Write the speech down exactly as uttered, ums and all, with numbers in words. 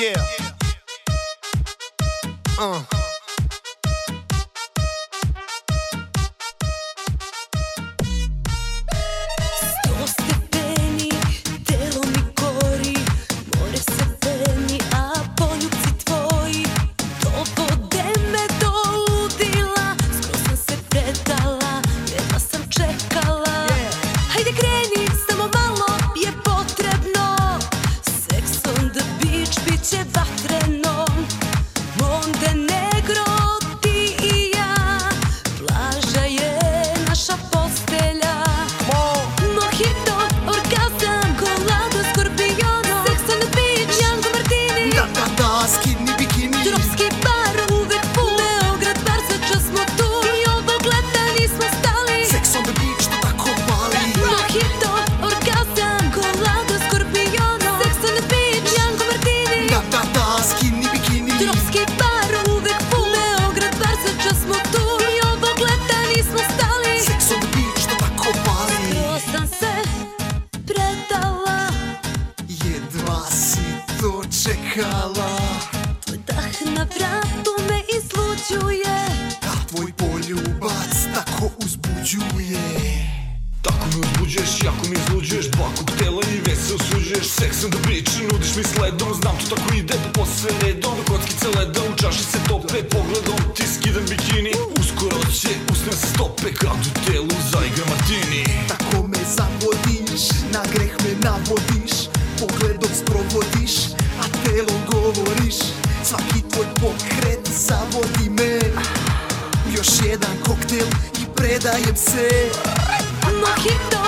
Yeah. Uh. Sto stepeni, telo mi gori, more se peni, a poljubci tvoji dovode me do ludila. Skoro sam se predala, jedva sam čekala. Hajde kreni, samo malo je potrebno. Sex on the beach, bit će vatreno. Montenegro, ti i ja, plaža je naša postelja. Mojito, orgazam, kolado, skorpiono, sex on the beach, Janko Martini. Da, da, da, skinny bikini. Tropski bar, uvek pun, Beograd bar, sad čas smo tu. I ovog leta nismo stali. Sex on the beach, to tako pali. Mojito, orgazam, kolado, skorpiono, sex on the beach, Janko Martini. Da, da, da, skinny bikini. Tropski bar, uvek pun, Beograd bar, sad čas smo tu. I ovog leta nismo stali. Sex on the beach, to tako pali. Skoro sam se predala, Jedva si to čekala. tvoj dah na vratu me izluđuje. A tvoj poljubac tako uzbuđuje. Tako me uzbuđuješ, jako mi izluđuješ. Dva koktela i već se osuđuješ. Sex on the beach, nudiš mi sledom. Znam to tako ide, da posle sve redom. Kockice leda, u čaši se tope. Pogledom ti skidam bikini. Uskoro će usne se stope. Kad u telu zaigra Martini. Tako me zavodiš, na greh me navodiš. Pogledom sprovodiš, a telom govoriš. Svaki tvoj pokret zavodi me. Još jedan koktel i predajem se. Mojito,